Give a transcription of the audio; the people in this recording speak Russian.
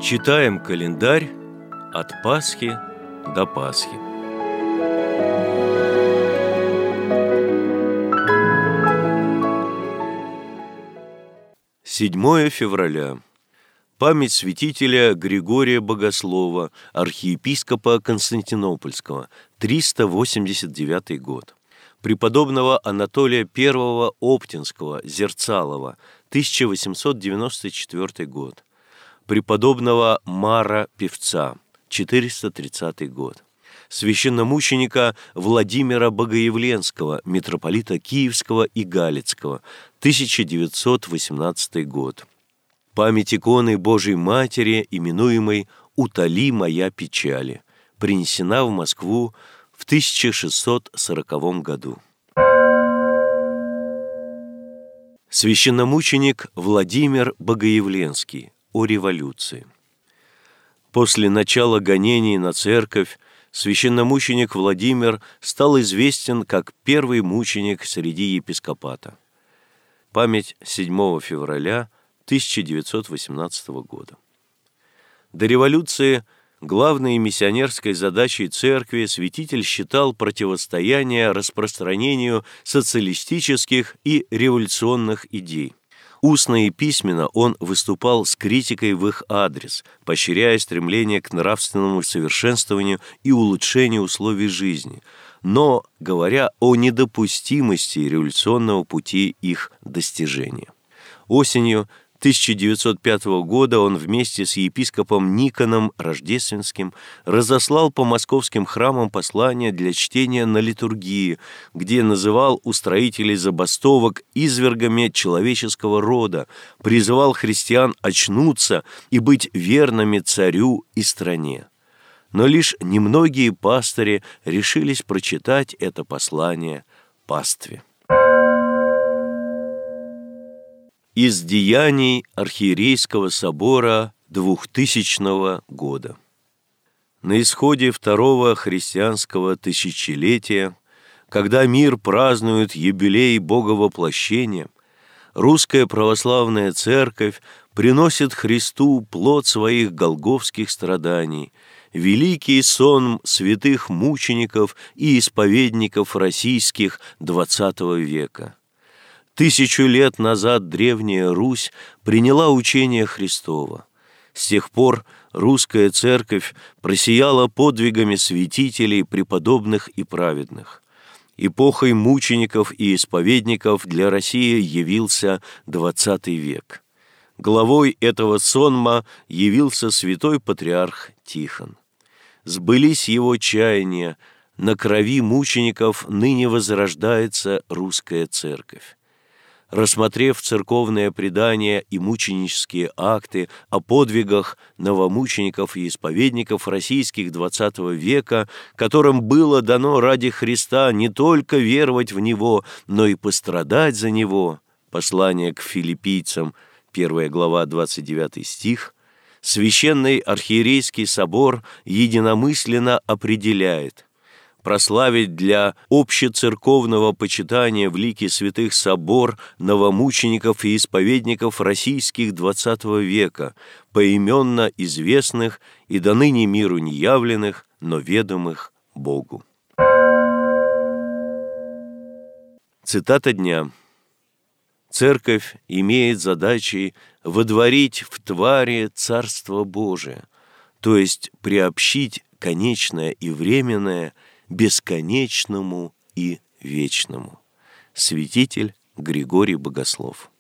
Читаем календарь от Пасхи до Пасхи. Седьмое февраля. Память святителя Григория Богослова, архиепископа Константинопольского, 389 год. Преподобного Анатолия I Оптинского, Зерцалова, 1894 год. Преподобного Мара Певца, 430 год. Священномученика Владимира Богоявленского, митрополита Киевского и Галицкого, 1918 год. Память иконы Божией Матери, именуемой «Утоли моя печали», принесена в Москву в 1640 году. Священномученик Владимир Богоявленский. О революции. После начала гонений на церковь священномученик Владимир стал известен как первый мученик среди епископата. Память 7 февраля 1918 года. До революции главной миссионерской задачей церкви святитель считал противостояние распространению социалистических и революционных идей. Устно и письменно он выступал с критикой в их адрес, поощряя стремление к нравственному совершенствованию и улучшению условий жизни, но говоря о недопустимости революционного пути их достижения. Осенью 1905 года он вместе с епископом Никоном Рождественским разослал по московским храмам послания для чтения на литургии, где называл устроителей забастовок извергами человеческого рода, призывал христиан очнуться и быть верными царю и стране. Но лишь немногие пастыри решились прочитать это послание пастве. Из деяний Архиерейского собора 2000 года. На исходе второго христианского тысячелетия, когда мир празднует юбилей Боговоплощения, Русская Православная Церковь приносит Христу плод своих голгофских страданий, великий сон святых мучеников и исповедников российских XX века. 1000 лет назад древняя Русь приняла учение Христово. С тех пор русская церковь просияла подвигами святителей, преподобных и праведных. Эпохой мучеников и исповедников для России явился XX век. Главой этого сонма явился святой патриарх Тихон. Сбылись его чаяния, на крови мучеников ныне возрождается русская церковь. Рассмотрев церковное предание и мученические акты о подвигах новомучеников и исповедников российских XX века, которым было дано ради Христа не только веровать в Него, но и пострадать за Него, послание к филиппийцам, 1 глава, 29 стих, Священный Архиерейский собор единомысленно определяет: прославить для общецерковного почитания в лике святых собор новомучеников и исповедников российских XX века, поименно известных и до ныне миру неявленных, но ведомых Богу. Цитата дня. Церковь имеет задачей водворить в твари Царство Божие, то есть приобщить конечное и временное бесконечному и вечному. Святитель Григорий Богослов.